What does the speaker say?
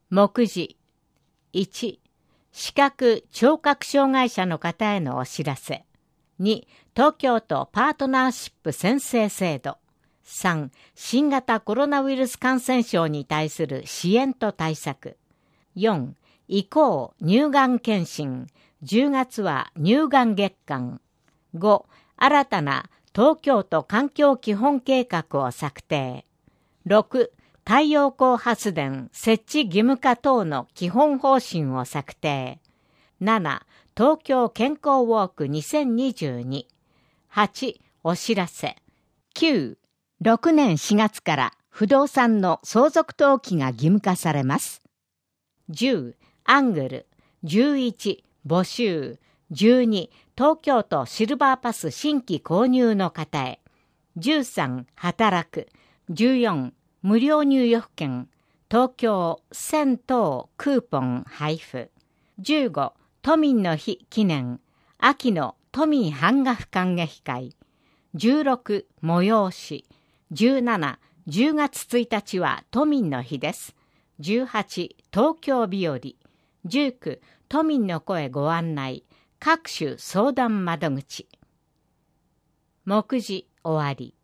目次1、視覚・聴覚障害者の方へのお知らせ。2、東京都パートナーシップ宣誓制度。3、新型コロナウイルス感染症に対する支援と対策。4、移行乳がん検診。10月は乳がん月間。5、新たな東京都環境基本計画を策定。6、太陽光発電設置義務化等の基本方針を策定。7、東京健康ウォーク2022。8、お知らせ。9、6年4月から不動産の相続登記が義務化されます。10、アングル。11、募集。12、東京都シルバーパス新規購入の方へ。13、働く。14、無料入浴券。東京1000等クーポン配布。15、都民の日記念。秋の都民版画布感激会。16、催し。17、10月1日は都民の日です。18、東京日和。19、都民の声ご案内。各種相談窓口。目次終わり。